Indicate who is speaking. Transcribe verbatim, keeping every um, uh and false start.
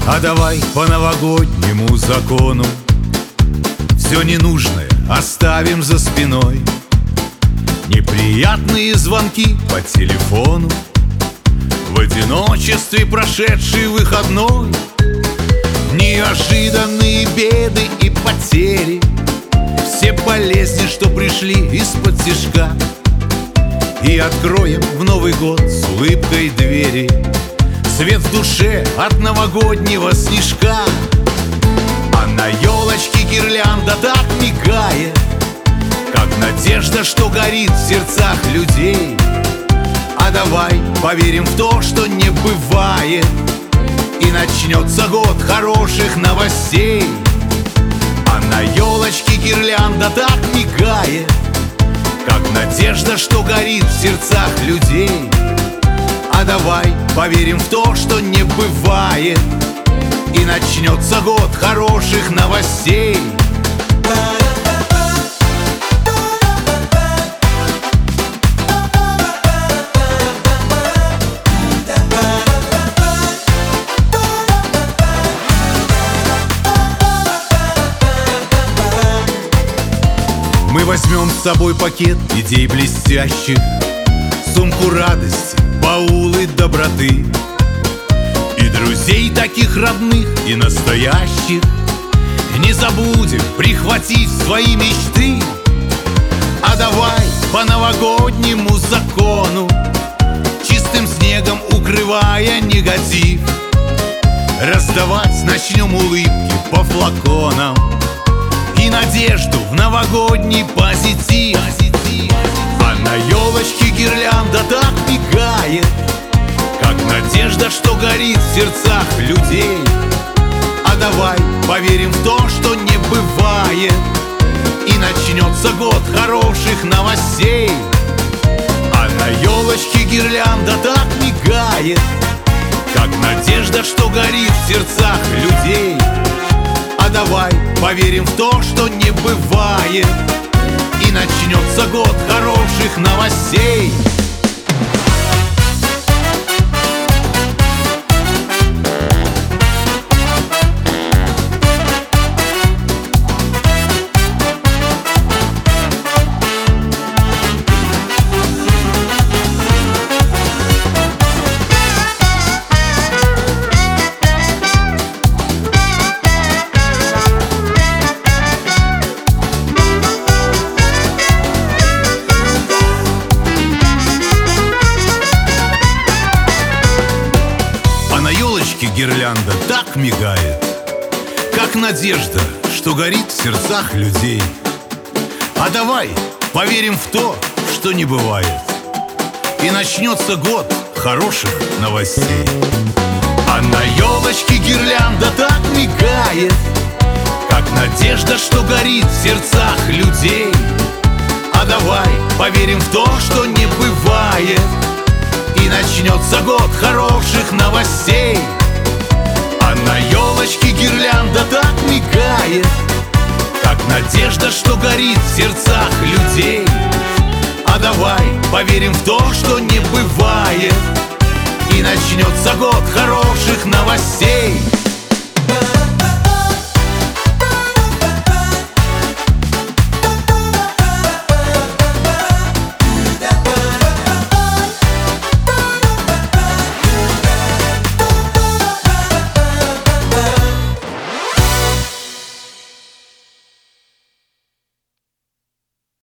Speaker 1: А давай по новогоднему закону все ненужное оставим за спиной. Неприятные звонки по телефону, в одиночестве прошедший выходной, неожиданные беды и потери, все болезни, что пришли из-под тишка. И откроем в Новый год с улыбкой двери, свет в душе от новогоднего снежка. А на елочке гирлянда так мигает, как надежда, что горит в сердцах людей. А давай поверим в то, что не бывает, и начнется год хороших новостей. А на елочке гирлянда так мигает, как надежда, что горит в сердцах людей. А давай поверим в то, что не бывает, и начнется год хороших новостей. Мы возьмем с собой пакет идей блестящих, сумку радости, баулы доброты, и друзей таких родных и настоящих не забудем прихватить свои мечты. А давай по новогоднему закону, чистым снегом укрывая негатив, раздавать начнем улыбки по флаконам и надежду в новогодний позитив. А на елочке гирлянда так мигает, как надежда, что горит в сердцах людей. А давай поверим в то, что не бывает, и начнется год хороших новостей. А на елочке гирлянда так мигает, как надежда, что горит в сердцах людей. А давай поверим в то, что не бывает, и начнется год хороших новостей. Гирлянда так мигает, как надежда, что горит в сердцах людей. А давай поверим в то, что не бывает, и начнется год хороших новостей. А на елочке гирлянда так мигает, как надежда, что горит в сердцах людей. А давай поверим в то, что не бывает, и начнется год хороших новостей. А на елочке гирлянда так мигает, как надежда, что горит в сердцах людей. А давай поверим в то, что не бывает, и начнется год хороших новостей.